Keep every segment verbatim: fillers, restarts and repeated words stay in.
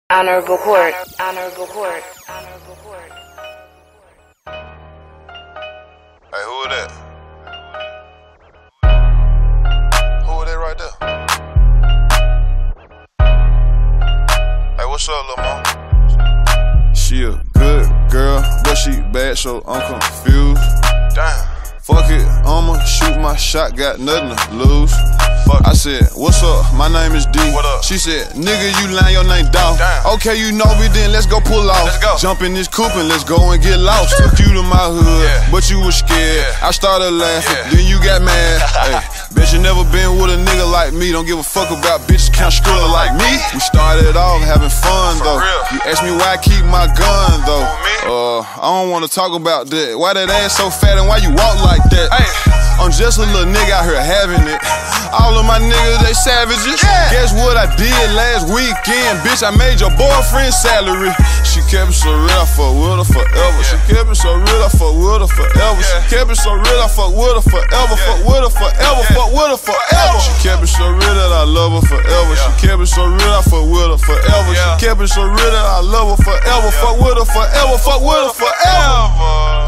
Honorable court. Honorable court. Honorable court. Hey, who is that? Who is that right there? Hey, what's up, lil' mom? She a good girl, but she bad, so I'm confused. Damn. Fuck it, I'ma shoot my shot, got nothing to lose. Fuck I said, what's up? My name is D. What up? She said, nigga, you lying, your name Dawg. Damn. Okay, you know me, then let's go pull off. Let's go. Jump in this coupe and let's go and get lost. Took you to my hood, Yeah. but you was scared. Yeah. I started laughing, Yeah. then you got mad. Hey, bet you never been with a nigga like me. Don't give a fuck about bitches count skrilla like me. We started off having fun For though. real. You asked me why I keep my gun though. Who, me? Uh, I don't wanna talk about that. Why that ass so fat and why you walk like that? Hey. I'm just a little nigga out here having it. All of my niggas, they savages. Yeah. Guess what I did last weekend? Bitch, I made your boyfriend's salary. She kept it so real, I fuck with her forever. She kept it so real, I fuck with her forever. Yeah. She kept it so real, I fuck with her forever. Yeah. Fuck with her forever, Yeah. fuck with her forever. Forever. She kept it so real that I love her forever. Yeah. She kept it so real, I fuck with her forever. Yeah. She kept it so real that I love her forever. Fuck with her forever, fuck with her forever.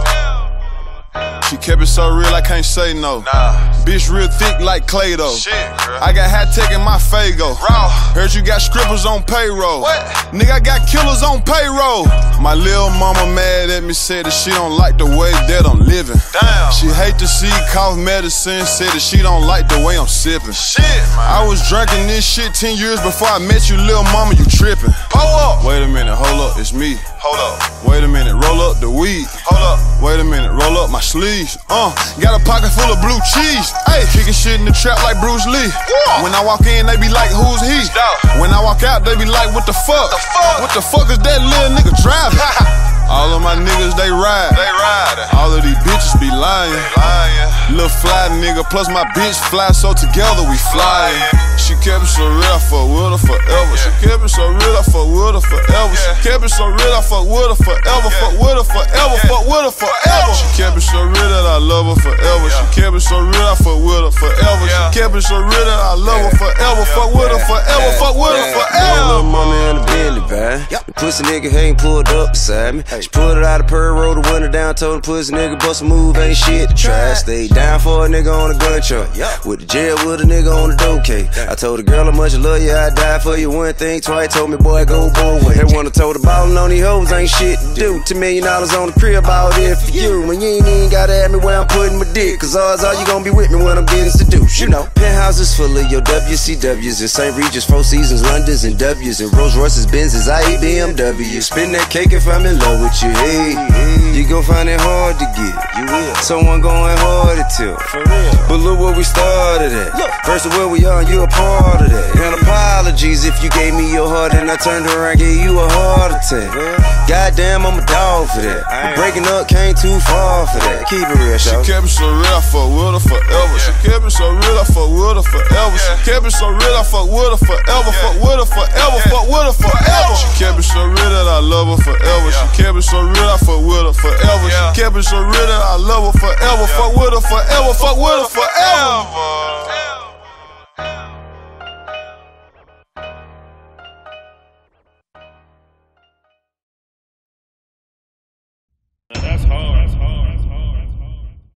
She kept it so real, I can't say no. Nah. Bitch real thick like Clay though. Shit, girl. I got high tech in my Fago. Raw. Heard you got scribbles on payroll. What? Nigga, I got killers on payroll. My lil' mama mad at me, said that she don't like the way that I'm living. Damn. She hate to see cough medicine, said that she don't like the way I'm sipping. Shit, man. I was drinking this shit ten years before I met you, lil' mama, you tripping. Pull up. Wait a minute, hold up, it's me. Hold up. Wait a minute, roll up the weed. Hold up. Wait a minute, roll up my sleeves. Uh, got a pocket full of blue cheese. Ayy, kicking shit in the trap like Bruce Lee. Whoa. When I walk in, they be like, who's he? Stop. When I walk out, they be like, what the fuck? The fuck? What the fuck is that little nigga driving? All of my niggas, they ride. They riding. All of these bitches be lying. Lying. Little fly nigga, plus my bitch fly, so together we flying. She kept it so real, I fuck with her forever. She kept it so real, I fuck with her forever. She Yeah. kept it so real, I fuck with her forever. Yeah. Fuck with her forever, Yeah. fuck with her forever. She kept it so real that I love her forever. Yeah. She kept it so real, I fuck with her forever. Yeah. She kept it so real that I love her Yeah. forever. Yeah. Fuck with her Yeah. forever, Yeah. fuck with her Yeah. forever. Little mama in the Bentley, man. The pussy nigga ain't pulled up beside me. She pulled it out of Pearl Road, the window down, told the pussy nigga bust a move, ain't shit to try. Stay down for a nigga on a gun truck. With the jail with a nigga on the dope cake. I told the girl how much I love you, I die for you. One thing twice, told me boy go both ways. Everyone told her ballin' on these hoes ain't shit to do. Ten million dollars on the crib, all there for you. When you ain't even gotta ask me where I'm putting my dick. Cause odds are you gon' be with me when I'm getting seduced, you know. Penthouses full of your W C Ws and Saint Regis, Four Seasons, Londons and W's and Rolls Royces, Benzes, I E B M W. Spin that cake if I'm in love with you, hey. You gon' find it hard to get. You will. Someone going hard to tell. For real. But look where we started at. Look. First of where we are, and you a part of that. And apologies if you gave me your heart and I turned around and gave you a heart attack. Goddamn, I'm a dog for that. But breaking up came too far for that. Keep it real, She show. kept it so real, I fuck with her forever. She kept it so real, I fuck with her forever. She kept it so real, I fuck with her forever. Fuck with her forever, fuck with her forever. She kept it so real that I love her forever. She kept it so real, I fuck with her forever. She kept it so real that I love her forever. Fuck with her forever, fuck with her forever.